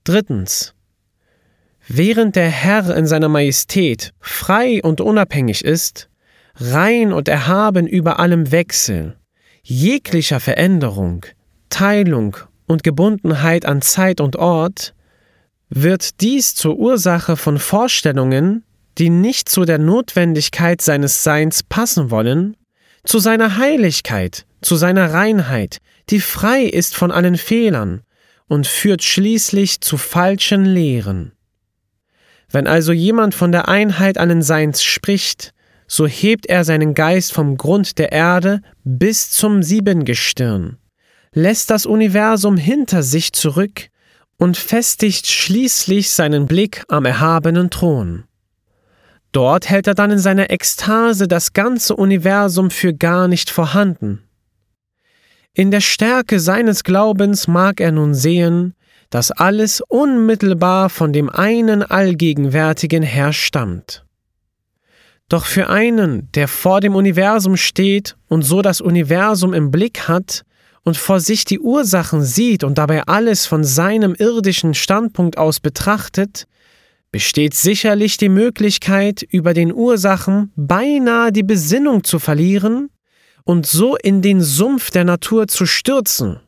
Drittens. Während der Herr in seiner Majestät frei und unabhängig ist, rein und erhaben über allem Wechsel, jeglicher Veränderung, Teilung und Gebundenheit an Zeit und Ort, wird dies zur Ursache von Vorstellungen, die nicht zu der Notwendigkeit seines Seins passen wollen, zu seiner Heiligkeit, zu seiner Reinheit, die frei ist von allen Fehlern und führt schließlich zu falschen Lehren. Wenn also jemand von der Einheit allen Seins spricht, so hebt er seinen Geist vom Grund der Erde bis zum Siebengestirn, lässt das Universum hinter sich zurück und festigt schließlich seinen Blick am erhabenen Thron. Dort hält er dann in seiner Ekstase das ganze Universum für gar nicht vorhanden. In der Stärke seines Glaubens mag er nun sehen, dass alles unmittelbar von dem einen Allgegenwärtigen her stammt. Doch für einen, der vor dem Universum steht und so das Universum im Blick hat und vor sich die Ursachen sieht und dabei alles von seinem irdischen Standpunkt aus betrachtet, besteht sicherlich die Möglichkeit, über den Ursachen beinahe die Besinnung zu verlieren und so in den Sumpf der Natur zu stürzen.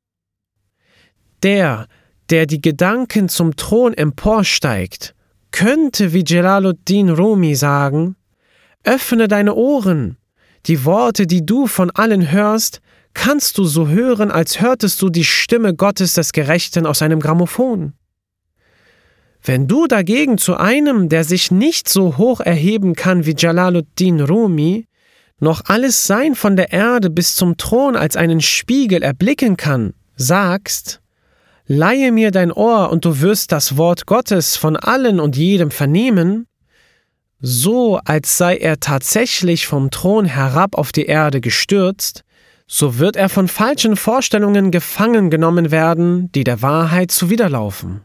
Der die Gedanken zum Thron emporsteigt, könnte wie Jalaluddin Rumi sagen: Öffne deine Ohren, die Worte, die du von allen hörst, kannst du so hören, als hörtest du die Stimme Gottes des Gerechten aus einem Grammophon. Wenn du dagegen zu einem, der sich nicht so hoch erheben kann wie Jalaluddin Rumi, noch alles Sein von der Erde bis zum Thron als einen Spiegel erblicken kann, sagst: Leihe mir dein Ohr und du wirst das Wort Gottes von allen und jedem vernehmen, so als sei er tatsächlich vom Thron herab auf die Erde gestürzt, so wird er von falschen Vorstellungen gefangen genommen werden, die der Wahrheit zuwiderlaufen.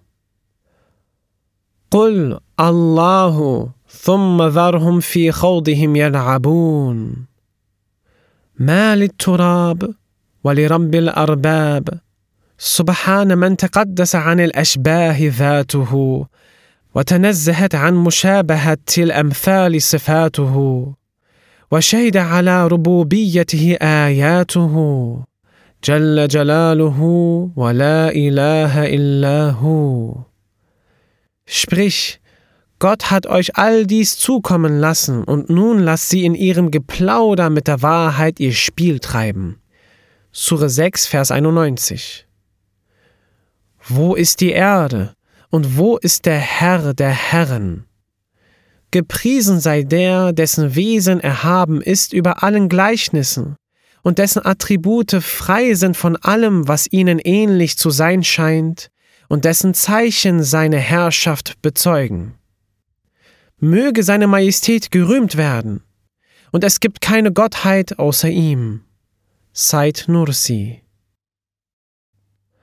قُلْ اللَّهُ ثُمَّ ذَرْهُمْ فِي خَوْضِهِمْ يَلْعَبُونَ مَا لِلتُّرَابِ وَلِرَبِّ الْأَرْبَابِ سبحان من تقدس عن الأشباه ذاته وتنزهت عن مشابهة الأمثال صفاته وشهد على ربوبيته آياته جل جلاله ولا إله إلا هو. Sprich, Gott hat euch all dies zukommen lassen und nun lasst sie in ihrem Geplauder mit der Wahrheit ihr Spiel treiben. Sure 6, Vers 91. Wo ist die Erde und wo ist der Herr der Herren? Gepriesen sei der, dessen Wesen erhaben ist über allen Gleichnissen und dessen Attribute frei sind von allem, was ihnen ähnlich zu sein scheint und dessen Zeichen seine Herrschaft bezeugen. Möge seine Majestät gerühmt werden, und es gibt keine Gottheit außer ihm. Said Nursi.